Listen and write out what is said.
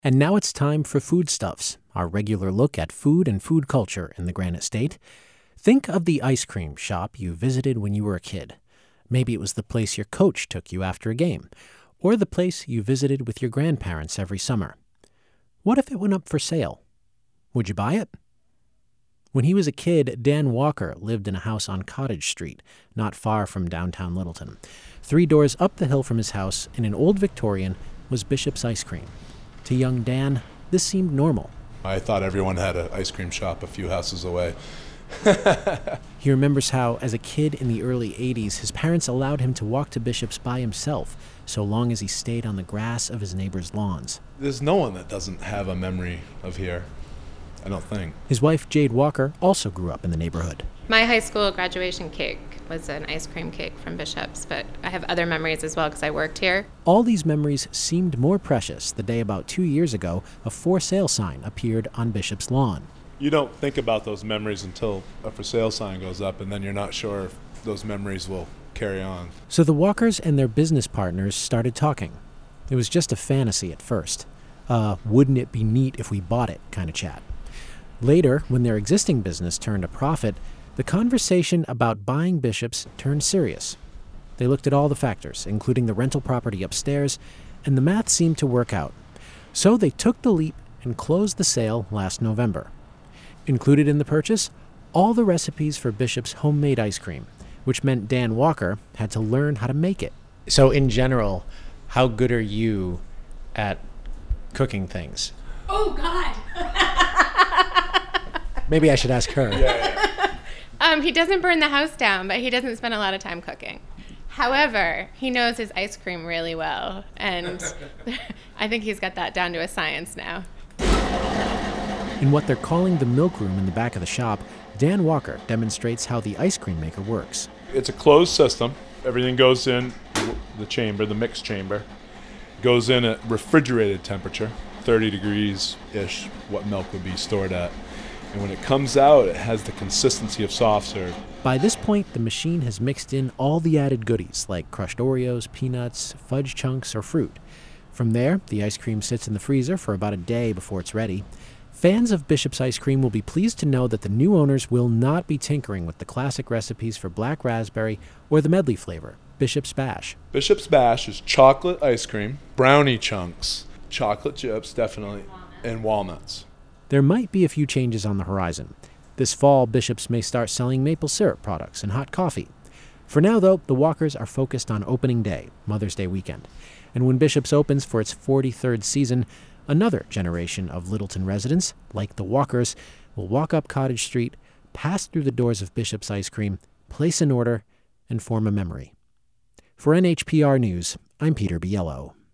And now it's time for Foodstuffs, our regular look at food and food culture in the Granite State. Think of the ice cream shop you visited when you were a kid. Maybe it was the place your coach took you after a game, or the place you visited with your grandparents every summer. What if it went up for sale? Would you buy it? When he was a kid, Dan Walker lived in a house on Cottage Street, not far from downtown Littleton. 3 doors up the hill from his house, in an old Victorian, was Bishop's Ice Cream. To young Dan, this seemed normal. I thought everyone had an ice cream shop a few houses away. He remembers how, as a kid in the early 80s, his parents allowed him to walk to Bishop's by himself, so long as he stayed on the grass of his neighbors' lawns. There's no one that doesn't have a memory of here, I don't think. His wife, Jade Walker, also grew up in the neighborhood. My high school graduation cake was an ice cream cake from Bishop's, but I have other memories as well because I worked here. All these memories seemed more precious the day about 2 years ago a for sale sign appeared on Bishop's lawn. You don't think about those memories until a for sale sign goes up, and then you're not sure if those memories will carry on. So the Walkers and their business partners started talking. It was just a fantasy at first. Wouldn't it be neat if we bought it kind of chat. Later, when their existing business turned a profit, the conversation about buying Bishop's turned serious. They looked at all the factors, including the rental property upstairs, and the math seemed to work out. So they took the leap and closed the sale last November. Included in the purchase, all the recipes for Bishop's homemade ice cream, which meant Dan Walker had to learn how to make it. So in general, how good are you at cooking things? Oh, God! Maybe I should ask her. He doesn't burn the house down, but he doesn't spend a lot of time cooking. However, he knows his ice cream really well, and I think he's got that down to a science now. In what they're calling the milk room in the back of the shop, Dan Walker demonstrates how the ice cream maker works. It's a closed system. Everything goes in the chamber, the mix chamber. Goes in at refrigerated temperature, 30 degrees-ish, what milk would be stored at. And when it comes out, it has the consistency of soft serve. By this point, the machine has mixed in all the added goodies like crushed Oreos, peanuts, fudge chunks, or fruit. From there, the ice cream sits in the freezer for about a day before it's ready. Fans of Bishop's ice cream will be pleased to know that the new owners will not be tinkering with the classic recipes for black raspberry or the medley flavor, Bishop's Bash. Bishop's Bash is chocolate ice cream, brownie chunks, chocolate chips, definitely, and walnuts. There might be a few changes on the horizon. This fall, Bishop's may start selling maple syrup products and hot coffee. For now, though, the Walkers are focused on opening day, Mother's Day weekend. And when Bishop's opens for its 43rd season, another generation of Littleton residents, like the Walkers, will walk up Cottage Street, pass through the doors of Bishop's Ice Cream, place an order, and form a memory. For NHPR News, I'm Peter Biello.